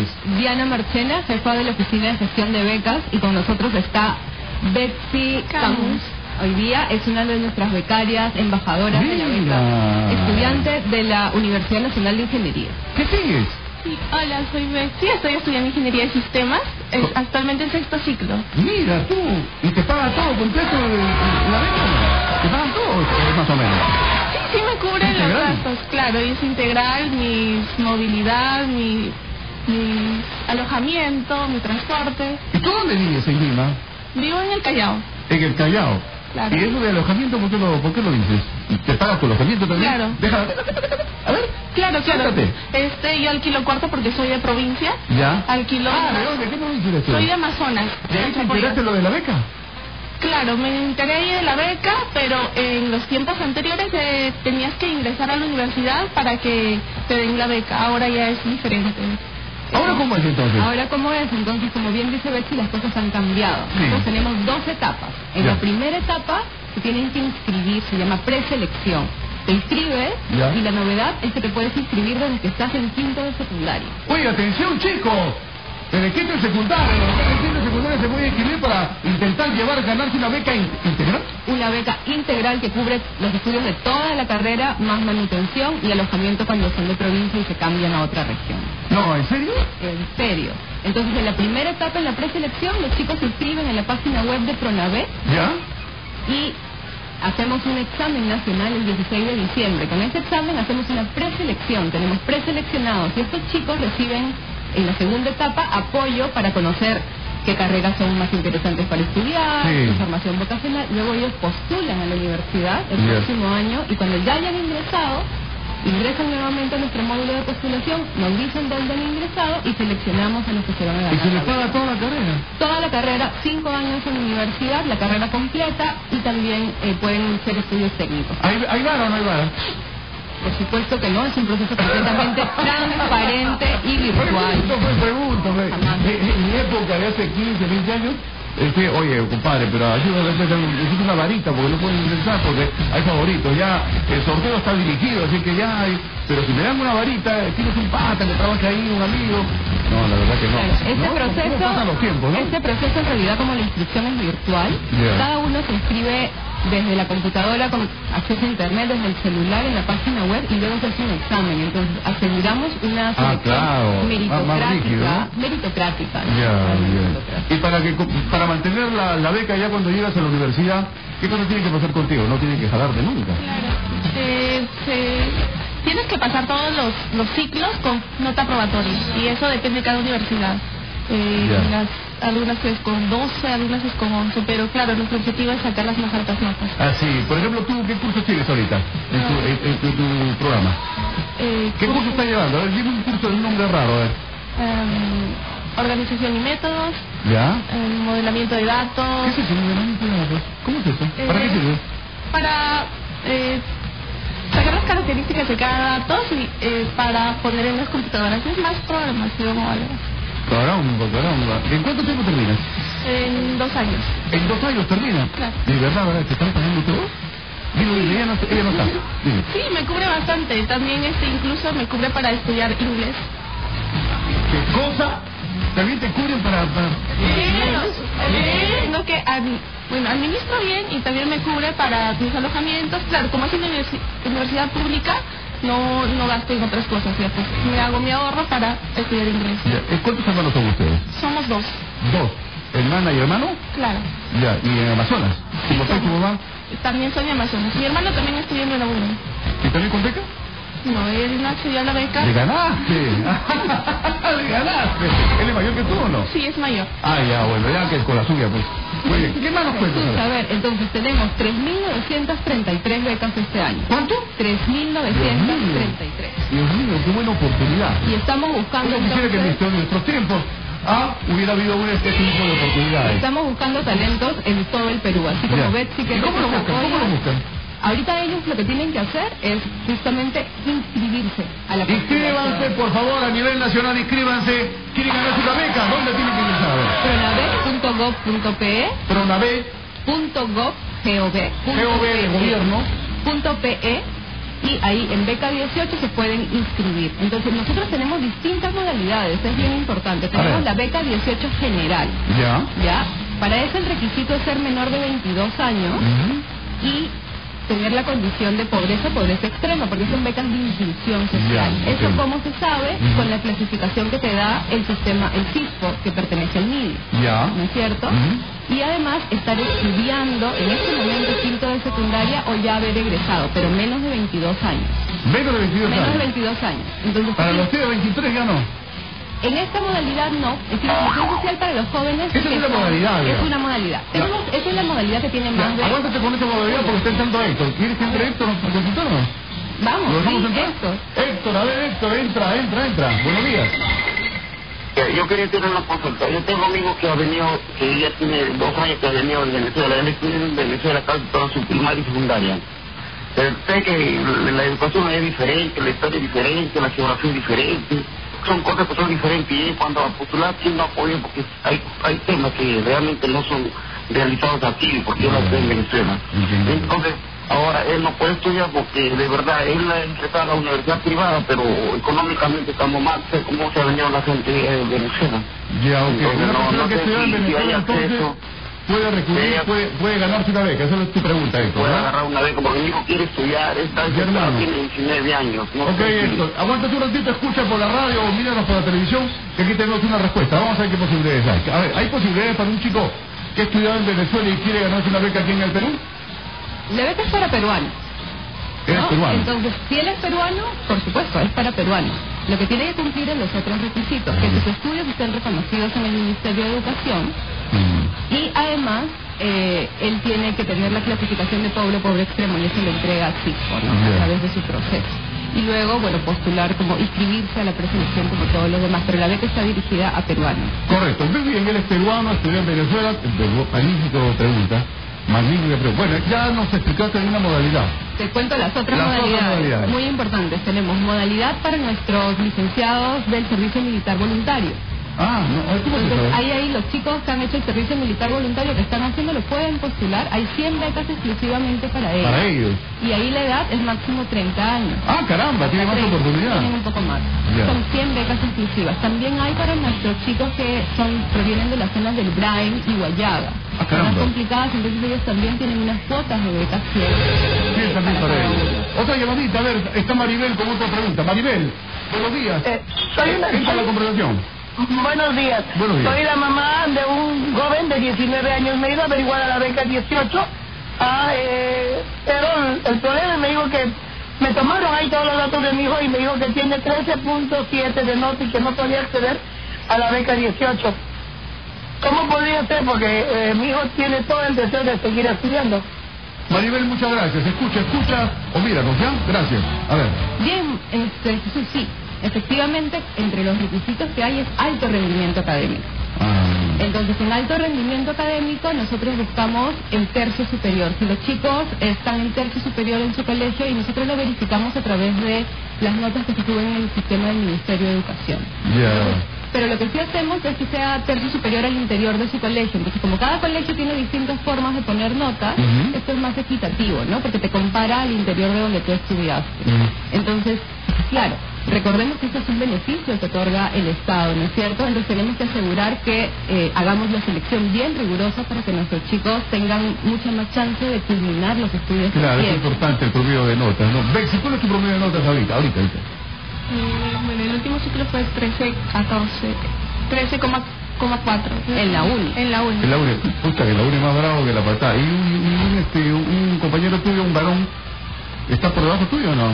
es? Diana Marchena, jefa de la Oficina de Gestión de Becas, y con nosotros está Betsy Camus. Hoy día es una de nuestras becarias, embajadoras de la beca, estudiante de la Universidad Nacional de Ingeniería. ¿Qué sigues? Sí, hola, soy Betsy, estoy estudiando Ingeniería de Sistemas, actualmente en 6º ciclo. Mira tú, ¿y te paga todo completo la beca? ¿Te pagan todo? Más o menos. Sí, me cubren los gastos, claro, y es integral, mi movilidad, mi alojamiento, mi transporte. ¿Y tú dónde vives en Lima? Vivo en el Callao. En el Callao. Claro. ¿Y eso de alojamiento por qué lo dices? ¿Te pagas tu alojamiento también? Claro. Déjala. A ver. Claro. Siéntate. Yo alquilo cuarto porque soy de provincia. ¿Ya? Alquilo. ¿De dónde? ¿Qué provincia eres tú? Soy de Amazonas. ¿De ahí te enteraste lo de la beca? Claro, me enteré de la beca, pero en los tiempos anteriores tenías que ingresar a la universidad para que te den la beca. Ahora ya es diferente. ¿Ahora cómo es entonces? Ahora cómo es, entonces, como bien dice Betsy, las cosas han cambiado. Sí. Nosotros tenemos 2 etapas. En la primera etapa se tienen que inscribir, se llama preselección. Te inscribes y la novedad es que te puedes inscribir desde que estás en 5º de secundaria. Oye, atención chicos, desde 5º de secundaria, en 5º de secundaria se puede inscribir para intentar ganarse una beca integral. Una beca integral que cubre los estudios de toda la carrera, más manutención y alojamiento cuando son de provincia y se cambian a otra región. No, ¿en serio? En serio. Entonces, en la primera etapa, en la preselección, los chicos se inscriben en la página web de Pronave. ¿Ya? Y hacemos un examen nacional el 16 de diciembre. Con ese examen hacemos una preselección. Tenemos preseleccionados y estos chicos reciben en la segunda etapa apoyo para conocer qué carreras son más interesantes para estudiar, información vocacional. Luego ellos postulan a la universidad el próximo año y cuando ya hayan ingresado, ingresan nuevamente a nuestro módulo de postulación, nos dicen dónde han ingresado y seleccionamos a los que se van a ganar. ¿Y se les paga toda la carrera? Toda la carrera, 5 años en la universidad, la carrera completa y también pueden ser estudios técnicos. ¿Hay vara o no hay vara? Por supuesto que no, es un proceso completamente transparente y virtual. Pregunto. En mi época de hace 15, 20 años, oye, compadre, pero ayúdame, necesito una varita porque no puedo ingresar porque hay favoritos. Ya el sorteo está dirigido, así que ya hay. Pero si me dan una varita, tienes un pata que trabaja ahí, un amigo. No, la verdad que no. ¿Cómo pasan los tiempos, no? Este proceso en realidad, como la inscripción es virtual, cada uno se inscribe desde la computadora con acceso a internet, desde el celular en la página web y luego se hace un examen. Entonces aseguramos una selección meritocrática. Y para mantener la beca ya cuando llegas a la universidad, ¿qué cosa tiene que pasar contigo? No tiene que jalarte nunca. Claro. Tienes que pasar todos los ciclos con nota probatoria y eso depende de cada universidad. Algunas es con 12, algunas es con 11, pero claro, nuestro objetivo es sacar las más altas notas. Ah, sí. Por ejemplo, ¿tú qué curso tienes ahorita en tu programa? ¿Qué curso estás llevando? A ver, dime un curso de un nombre raro, a ver. Organización y métodos. ¿Ya? Modelamiento de datos. ¿Qué es eso, modelamiento de datos? ¿Cómo es eso? ¿Para qué sirve? Para sacar las características de cada dato y para poner en las computadoras. Es más programación o algo. Caramba. ¿En cuánto tiempo terminas? En 2 años. ¿En 2 años termina? Claro. ¿De verdad, te están pagando todo? Dime, ella no está. Dime. Sí, me cubre bastante. También incluso me cubre para estudiar inglés. ¿Qué cosa? ¿También te cubren para...? Tengo que... administro bien y también me cubre para mis alojamientos. Claro, como es una universidad pública, no gasto en otras cosas, ¿cierto? Me hago mi ahorro para estudiar inglés. ¿Cuántos hermanos son ustedes? Somos 2. ¿2? ¿Hermana y hermano? Claro. Ya, ¿y en Amazonas? ¿Tu papá y tu mamá? También soy de Amazonas. Mi hermano también estudia en la UNE. ¿Y también con beca? No, él no accedió a la beca. ¡Le ganaste! ¡Le ganaste! ¿Él es mayor que tú o no? Sí, es mayor. Ah, ya, bueno, ya que es con la suya, pues. Muy bien, ¿qué más nos cuentas? A ver, entonces tenemos 3.933 becas este año. ¿Cuánto? 3.933. Dios mío, qué buena oportunidad. Y estamos buscando... Yo quisiera que en nuestros tiempos hubiera habido este tipo de oportunidades. Estamos buscando talentos en todo el Perú, así como Betsy que... ¿Cómo lo buscan? Ahorita ellos lo que tienen que hacer es justamente inscribirse a la Inscríbanse, por favor, a nivel nacional, inscríbanse. ¿Quieren ganarse una beca? ¿Dónde tienen que ingresar? Pronave.gov.pe Pronave.gov de gobierno .pe y ahí en beca 18 se pueden inscribir. Entonces nosotros tenemos distintas modalidades, es bien importante. Tenemos la beca 18 general. Ya. Para eso el requisito es ser menor de 22 años y tener la condición de pobreza extrema, porque son becas de inclusión social. Eso cómo se sabe con la clasificación que te da el sistema, el CISPO, que pertenece al MIDI, ¿no es cierto? Y además estar estudiando en este momento quinto de secundaria o ya haber egresado, pero menos de 22 años. Menos de 22 años. Menos de 22 años. Entonces, para los de 23 ya no. En esta modalidad no, es decir, la inclusión social para los jóvenes es una modalidad. Es una modalidad. Esa es la modalidad que tiene más de... Aguántate con esa modalidad porque está entrando Héctor. ¿Quieres que entre Héctor a consultarnos? Vamos, ¿lo dejamos entrar? Héctor. Héctor, a ver Héctor, entra. Buenos días. Yo quería tener una consulta. Yo tengo amigos que ha venido, que ya tiene 2 años que ha venido de Venezuela. Él estudia en Venezuela casi toda su primaria y secundaria. Pero sé que la educación es diferente, la historia es diferente, la geografía es diferente. Son cosas que son diferentes y cuando a postular sí no apoyo porque hay temas que realmente no son realizados aquí porque yo las veo en Venezuela. Entonces, ahora él no puede estudiar porque de verdad él ha ingresado a la universidad privada, pero económicamente estamos mal, sé cómo se ha venido la gente de Venezuela. Ya, ok. Entonces, no sé si hay acceso. Puede recurrir, puede ganarse una beca, esa es tu pregunta, Héctor. Puede agarrar una beca porque mi hijo quiere estudiar, tiene 19 años. No ok, Héctor, aguántate un ratito, escucha por la radio o míranos por la televisión, que aquí tenemos una respuesta. Vamos a ver qué posibilidades hay. A ver, ¿hay posibilidades para un chico que ha estudiado en Venezuela y quiere ganarse una beca aquí en el Perú? La beca es para peruanos. ¿Eres peruano? Entonces, si él es peruano, por supuesto, es para peruanos. Lo que tiene que cumplir es los otros requisitos, que sus estudios estén reconocidos en el Ministerio de Educación y además él tiene que tener la clasificación de pobre extremo y eso lo entrega a CISPO, ¿no? A través de su proceso. Y luego, bueno, postular como inscribirse a la preselección como todos los demás, pero la beca está dirigida a peruanos. Correcto. Muy bien, él es peruano, estudió en Venezuela, magnífico pregunta. Magnífica pregunta. Bueno, ya nos explicaste en una modalidad. Te cuento las otras modalidades. Muy importantes. Tenemos modalidad para nuestros licenciados del servicio militar voluntario. Entonces, ahí los chicos que han hecho el servicio militar voluntario que están haciendo lo pueden postular. Hay 100 becas exclusivamente para ellos. Para ellos. Y ahí la edad es máximo 30 años. Caramba, tiene más oportunidad. Tienen un poco más. Son 100 becas exclusivas. También hay para nuestros chicos que provienen de las zonas del Brain y Guayaga. Son más complicadas, entonces ellos también tienen unas cuotas de becas también para ellos. Otra llamadita, a ver, está Maribel con otra pregunta. Maribel, buenos días. Entra a la conversación. Buenos días. Soy la mamá de un joven de 19 años. Me he ido a averiguar a la beca 18. Pero el problema me dijo que me tomaron ahí todos los datos de mi hijo y me dijo que tiene 13.7 de nota y que no podía acceder a la beca 18. ¿Cómo podría ser? Porque mi hijo tiene todo el deseo de seguir estudiando. Maribel, muchas gracias. Escucha o míranos, ¿ya? Gracias. A ver. Bien, Jesús, sí. Efectivamente, entre los requisitos que hay es alto rendimiento académico. Entonces, en alto rendimiento académico nosotros buscamos el tercio superior. Si los chicos están en tercio superior en su colegio y nosotros lo verificamos a través de las notas que se suben en el sistema del Ministerio de Educación. Pero lo que sí hacemos es que sea tercio superior al interior de su colegio. Entonces, como cada colegio tiene distintas formas de poner notas, esto es más equitativo, ¿no? Porque te compara al interior de donde tú estudiaste. Entonces, claro, recordemos que esto es un beneficio que otorga el Estado, ¿no es cierto? Entonces tenemos que asegurar que hagamos la selección bien rigurosa para que nuestros chicos tengan mucha más chance de culminar los estudios. Claro, es importante el promedio de notas, ¿no? Bexi, ¿cuál es tu promedio de notas ahorita? Bueno, el último ciclo fue 13,4. En la uni. En la uni. Pucha, que la uni es más bravo que la patada. ¿Y un compañero tuyo, un varón, está por debajo tuyo o no?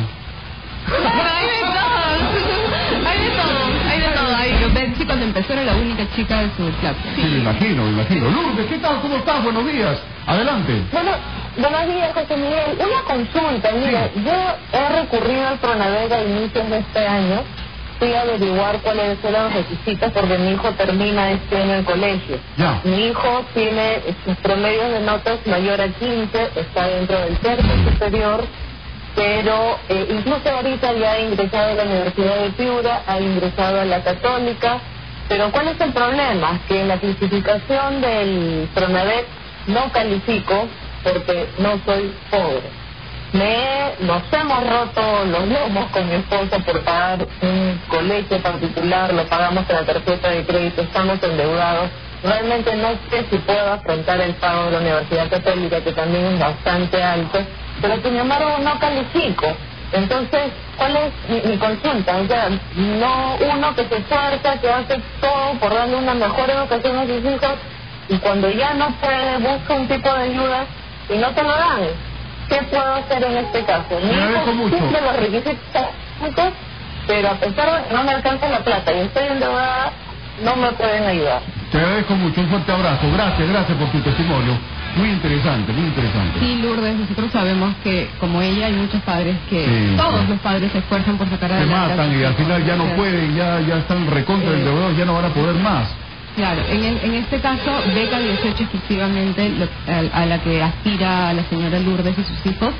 Hay de todo. Betsy cuando empezó era la única chica de su clase. Sí, me imagino. Lourdes, ¿qué tal? ¿Cómo estás? Buenos días. Adelante. Buenos días, José Miguel. Una consulta, mira, yo he recurrido al Pronavega a inicios de este año. Fui a averiguar cuáles eran los requisitos porque mi hijo termina este año el colegio. Mi hijo tiene sus promedios de notas mayor a 15, está dentro del tercio superior, pero incluso ahorita ya ha ingresado a la Universidad de Piura, ha ingresado a la Católica, pero ¿cuál es el problema? Que en la clasificación del Pronavec no califico porque no soy pobre. Nos hemos roto los lomos con mi esposa por pagar un colegio particular, lo pagamos con la tarjeta de crédito, estamos endeudados. Realmente no sé si puedo afrontar el pago de la Universidad Católica, que también es bastante alto, pero sin embargo no califico. Entonces, ¿cuál es mi consulta? O sea, no uno que se esfuerza, que hace todo por darle una mejor educación a sus hijos, y cuando ya no puede, busca un tipo de ayuda y no te lo dan. ¿Qué puedo hacer en este caso? Mi hijo cumple los requisitos, pero a pesar de que no me alcanza la plata y estoy endeudada, no me pueden ayudar. Te agradezco mucho, un fuerte abrazo. Gracias por tu testimonio. Muy interesante, muy interesante. Sí, Lourdes, nosotros sabemos que como ella hay muchos padres que todos los padres se esfuerzan por sacar adelante. Se matan y al final ya no pueden, ya están recontra endeudados, ya no van a poder más. Claro, en este caso, beca 18 exclusivamente a la que aspira la señora Lourdes y sus hijos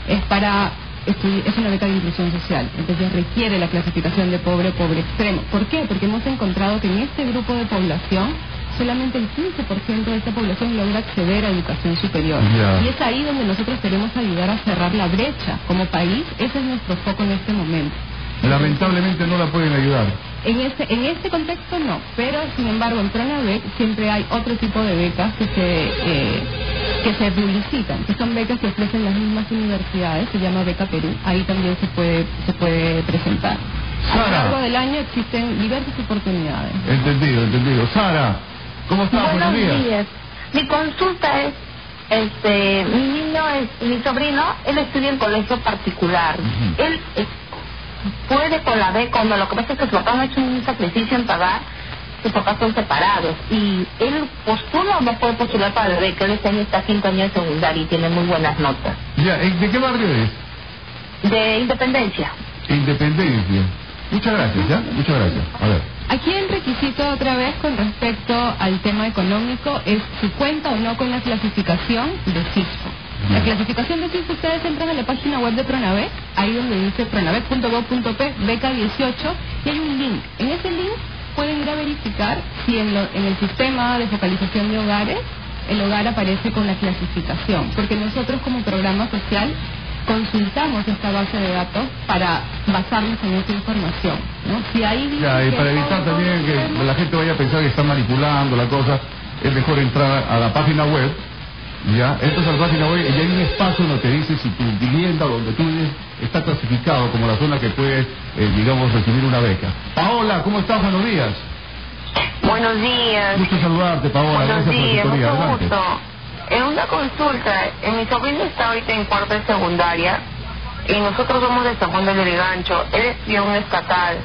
es una beca de inclusión social, entonces requiere la clasificación de pobre extremo. ¿Por qué? Porque hemos encontrado que en este grupo de población solamente el 15% de esta población logra acceder a educación superior. Y es ahí donde nosotros queremos ayudar a cerrar la brecha. Como país, ese es nuestro foco en este momento. Lamentablemente no la pueden ayudar. En este contexto no, pero sin embargo en Pronabec siempre hay otro tipo de becas que se publicitan, que son becas que ofrecen las mismas universidades, se llama Beca Perú, ahí también se puede presentar. Sara. A lo largo del año existen diversas oportunidades. Entendido. Sara, ¿cómo estás? Buenos días. Mi consulta es, mi sobrino, él estudia en colegio particular. Él puede con la beca, no, lo que pasa es que su papá no ha hecho un sacrificio en pagar, sus papás son separados, y él postula o no puede postular para la beca. Él este año está 5 años de secundaria y tiene muy buenas notas. Ya, ¿de qué barrio es? De Independencia. Independencia. Muchas gracias, ¿ya? Muchas gracias. A ver. Aquí el requisito otra vez con respecto al tema económico es si cuenta o no con la clasificación de CISFO. La clasificación de CISFO, ustedes entran a la página web de Pronabec, ahí donde dice pronabec.gov.p, beca 18, y hay un link. En ese link pueden ir a verificar si en el sistema de focalización de hogares el hogar aparece con la clasificación, porque nosotros como programa social consultamos esta base de datos para basarnos en esta información, ¿no? Si ahí y para evitar también que la gente vaya a pensar que está manipulando la cosa, es mejor entrar a la página web. Ya, entras a la página web y hay un espacio donde te dice si tu vivienda donde tú vives está clasificado como la zona que puede, digamos, recibir una beca. Paola, ¿cómo estás? Buenos días. Buenos días. Gusto saludarte, Paola. Buenos días, por tu mucho gusto. En una consulta, mi sobrino está ahorita en cuarto de secundaria y nosotros somos de San Juan del Lurigancho. Él estudia un estatal.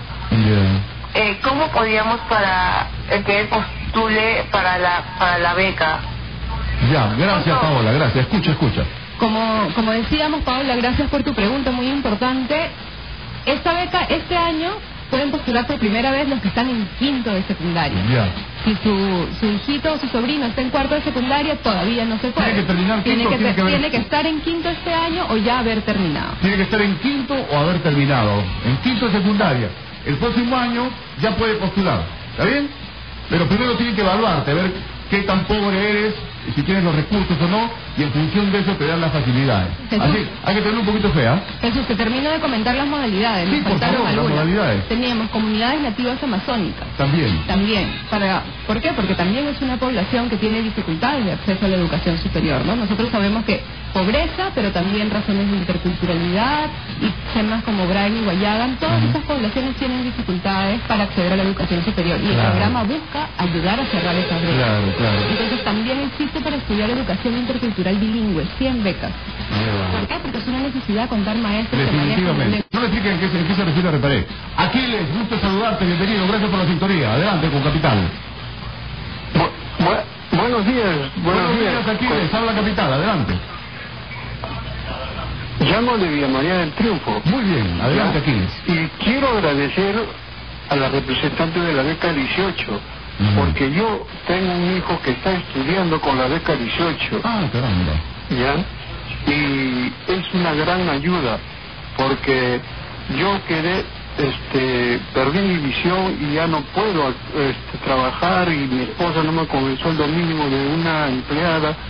¿Cómo podríamos para que él postule para la beca? Ya, gracias Paola, gracias. Escucha. Como decíamos, Paola, gracias por tu pregunta muy importante. Esta beca, este año, pueden postular por primera vez los que están en quinto de secundaria. Ya. Si su hijito o su sobrino está en cuarto de secundaria, todavía no se puede. ¿Tiene que terminar quinto? Tiene que estar en quinto este año o ya haber terminado. Tiene que estar en quinto o haber terminado. En quinto de secundaria. El próximo año ya puede postular. ¿Está bien? Pero primero tiene que evaluarte, a ver qué tan pobre eres, si tienes los recursos o no, y en función de eso te dan las facilidades. Jesús, así, hay que tener un poquito fe, ¿eh? Jesús, te termino de comentar las modalidades. Sí, por favor, las modalidades. Teníamos comunidades nativas amazónicas. También. ¿Por qué? Porque también es una población que tiene dificultades de acceso a la educación superior, ¿no? Nosotros sabemos que pobreza, pero también razones de interculturalidad y temas como Braille y Guayagan, todas esas poblaciones tienen dificultades para acceder a la educación superior y el programa busca ayudar a cerrar esas brechas. Claro. Entonces también existe para estudiar educación intercultural bilingüe, 100 becas. ¿Por qué? Porque es una necesidad contar maestros. Definitivamente. No me expliquen en qué se refiere a Reparé. Aquiles, gusto saludarte, bienvenido, gracias por la sintonía. Adelante con Capital. Buenos días. Buenos días, Aquiles, habla Capital, adelante. Llamo de Villa María del Triunfo. Muy bien, adelante, Aquiles. Y quiero agradecer a la representante de la beca 18, porque yo tengo un hijo que está estudiando con la beca 18. Ah, caramba. ¿Ya? Y es una gran ayuda, porque yo perdí mi visión y ya no puedo trabajar, y mi esposa no me comenzó el sueldo mínimo de una empleada,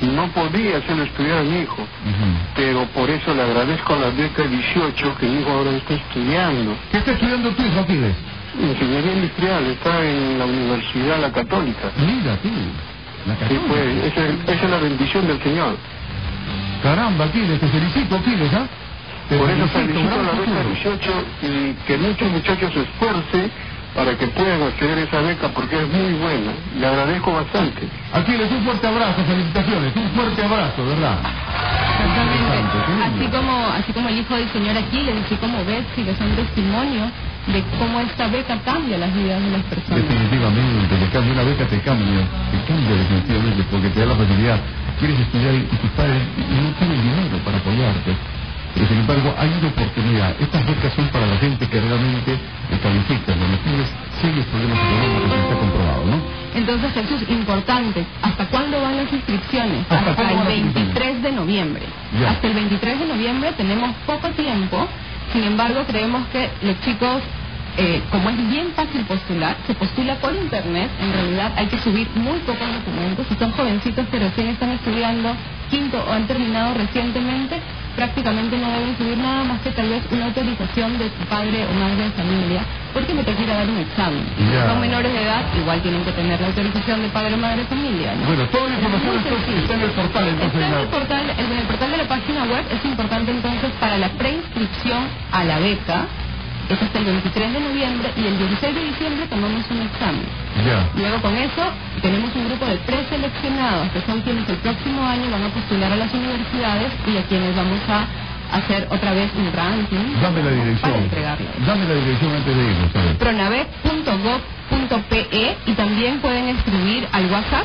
no podía hacerlo estudiar a mi hijo, pero por eso le agradezco a la beca 18 que mi hijo ahora está estudiando. ¿Qué está estudiando tu hijo, Aquiles? Ingeniería industrial, está en la Universidad La Católica. Mira tú, La Católica. Sí, pues, esa es la bendición del Señor. Caramba, Aquiles, te felicito, Aquiles, ¿ah? Por eso felicito a la beca 18 y que muchos muchachos se esfuercen para que puedan acceder a esa beca porque es muy buena. Le agradezco bastante. Aquiles, un fuerte abrazo, felicitaciones, un fuerte abrazo, ¿verdad? Exactamente. Así como el hijo del señor Aquiles, así como Betsy, que son testimonio de cómo esta beca cambia las vidas de las personas. Definitivamente, que cambia una beca, te cambia definitivamente, porque te da la facilidad. Quieres estudiar y tus padres no tienen dinero para apoyarte. Pero sin embargo, hay una oportunidad. Estas becas son para la gente que realmente califica, donde tienes serios problemas económicos, que está comprobado, ¿no? Entonces, Jesús, importante, ¿hasta cuándo van las inscripciones? Hasta el 23 de noviembre. Ya. Hasta el 23 de noviembre tenemos poco tiempo, sin embargo, creemos que los chicos, como es bien fácil postular, se postula por internet, en realidad hay que subir muy pocos documentos, si son jovencitos que recién están estudiando quinto o han terminado recientemente, prácticamente no deben subir nada más que tal vez una autorización de su padre o madre de familia, porque me toca ir a dar un examen. Y si son menores de edad, igual tienen que tener la autorización de padre o madre de familia, ¿no? Bueno, toda la información está en el portal, entonces. Está en el portal de la página web. Es importante entonces para la preinscripción a la beca. Es hasta el 23 de noviembre y el 16 de diciembre tomamos un examen. Ya. Luego con eso tenemos un grupo de preseleccionados que son quienes el próximo año van a postular a las universidades y a quienes vamos a hacer otra vez un ranking. Dame la dirección. Para entregarlo. Dame la dirección antes de irnos, ¿sabes? Pronavec.gov.pe y también pueden escribir al WhatsApp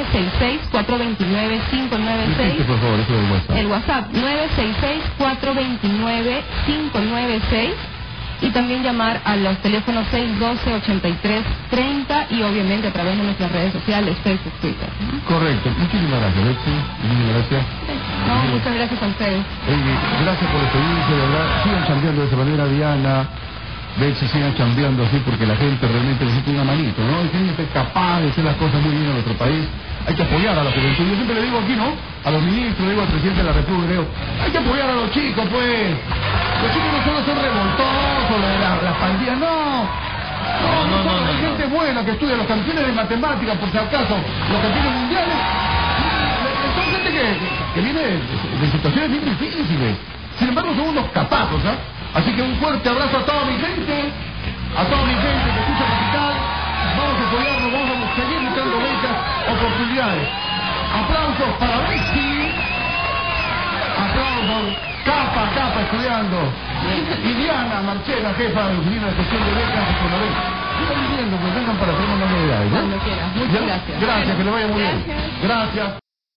966-429-596. Repite, por favor, eso del WhatsApp. El WhatsApp 966-429-596. Y también llamar a los teléfonos 612-8330 y obviamente a través de nuestras redes sociales, Facebook, Twitter. Correcto. Muchísimas gracias, Betsy. Muchísimas gracias. No, muchas gracias a ustedes. Gracias por experiencia, de verdad. Sigan chambeando de esa manera, Diana. Betsy, sigan chambeando así porque la gente realmente necesita una manito, ¿no? Hay gente capaz de hacer las cosas muy bien en nuestro país. Hay que apoyar a la juventud. Yo siempre le digo aquí, ¿no? A los ministros, le digo al presidente de la República, le digo, hay que apoyar a los chicos, pues. Los chicos no solo son revoltosos, lo de las pandillas, no. Hay gente buena que estudia los campeones de matemáticas, por si acaso, los campeones mundiales. Son gente que viene de situaciones bien difíciles. Sin embargo, son unos capazos, ¿ah? Así que un fuerte abrazo a toda mi gente, que escucha Capital. Vamos a apoyarnos, vamos a seguir buscando becas, oportunidades. Aplausos para Betsy. Aplausos. Capa estudiando. Y Diana Marchena, jefa de la Oficina de Gestión de Becas de Pronavec. Sigan viviendo, pues vengan para hacer unas novedades, ¿no? Cuando quieras. Muchas gracias. Gracias, que le vaya muy bien. Gracias.